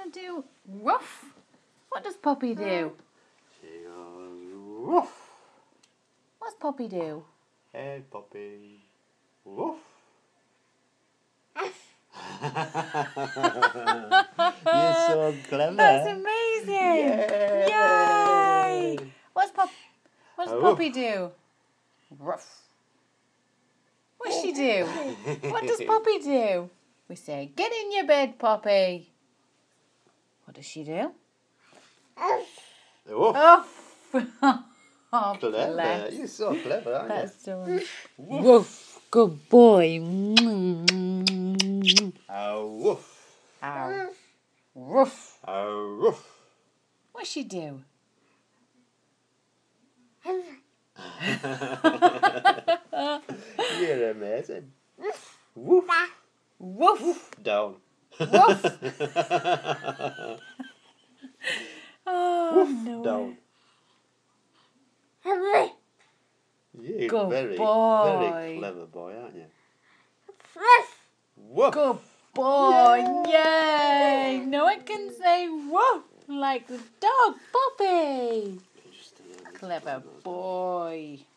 to do ruff. What does Poppy do? She goes woof. What's Poppy do? Hey, Poppy. Woof. You're so clever. That's amazing. Yay! What does Poppy do? Ruff. What's she do? What does Poppy do? We say, get in your bed, Poppy. What does she do? Woof. Oh, Clever. bless. You're so clever, aren't you? That's done. Woof. Good boy. Woof. Ow. Ruff. Woof. What's she do? You're amazing. Woof. Woof. Down. Woof. Oh, Woof. no. Down. You're Good very boy. clever boy, aren't you? Woof. Good boy. Yay. No one can say woof like the dog, Poppy. Clever boy.